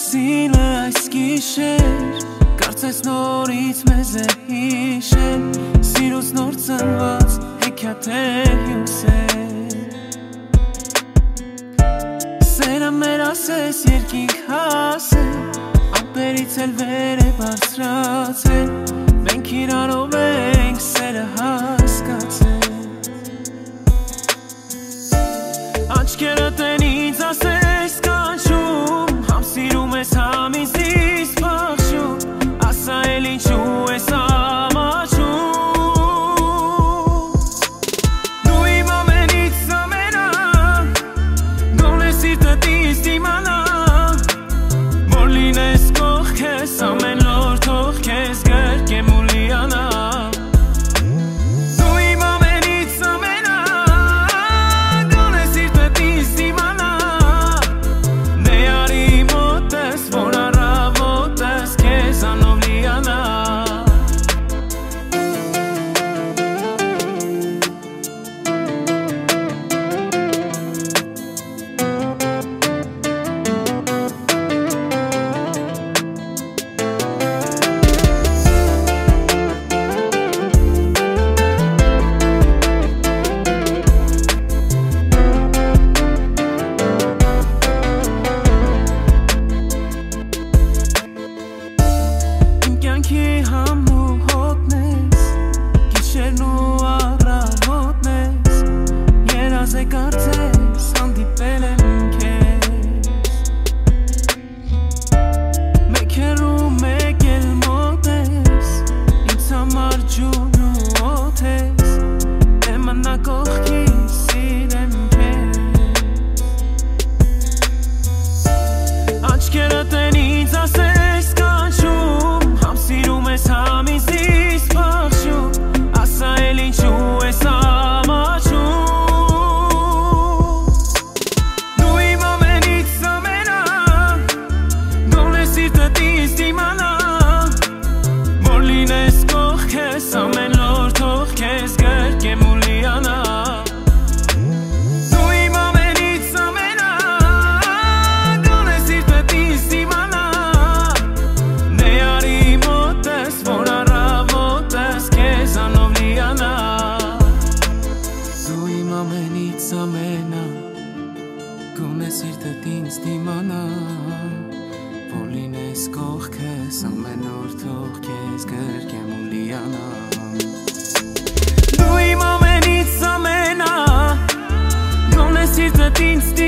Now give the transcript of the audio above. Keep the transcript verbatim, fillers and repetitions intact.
Սիրը այս գիշեր Կարծես նորից մեզ է հիշել Սիրուց նոր ծնված հեքիաթ է հյուսել Սերը մեր ասես երկինք հասել Ափերից էլ վեր է բարձրացել Մենք իրարով ենք սերը հասկացել Աչքերդ են ինձ ասես կանչում Համ սիրում ես համ ինձից փախչում Ասա էլ ինչու ես ամաչում Դու իմ ամենից ամենը Գոնե սիրտդ ինձ դիմանա Որ լինես կողքես ամեն օր թող քեզ գրկեմ ու լիանա Աչքերդ են ինձ ասես կանչում Համ սիրում ես համ ինձից փախչում Ասա էլ ինչու ես ամաչում Դու իմ ամենից ամենը Գոնե սիրտդ ինձ դիմանա Որ լինես կողքես ամեն օր թող քեզ գրկեմ ու լիանա Ամենա Գոնե սիրտդ ինձ դիմանա Որ լինես կողքես ամեն օր թող քեզ գրկեմ ու լիանա Դու իմ ամենից ամենա Գոնե սիրտդ ինձ